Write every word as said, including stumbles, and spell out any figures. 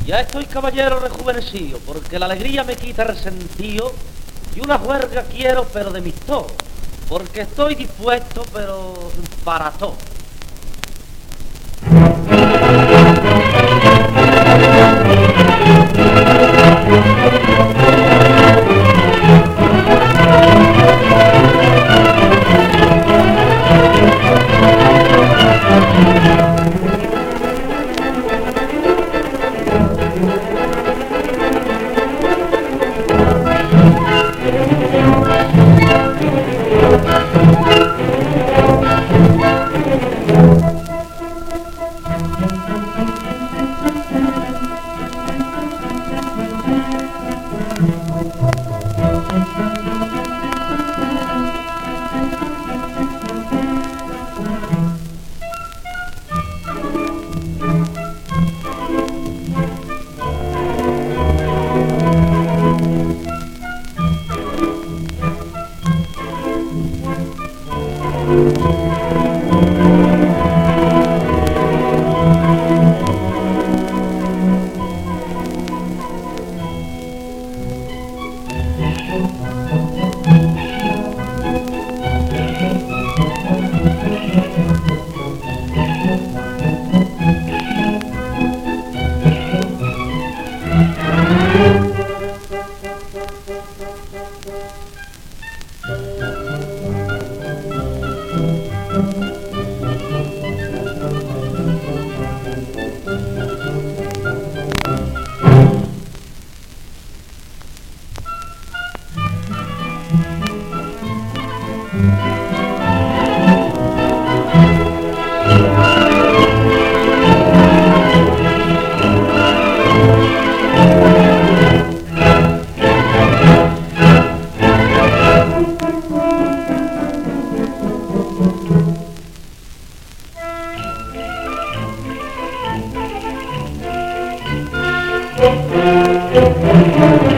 Ya estoy caballero rejuvenecido, porque la alegría me quita el sentido, y una juerga quiero, pero de mis toros, porque estoy dispuesto, pero para todo. Thank you.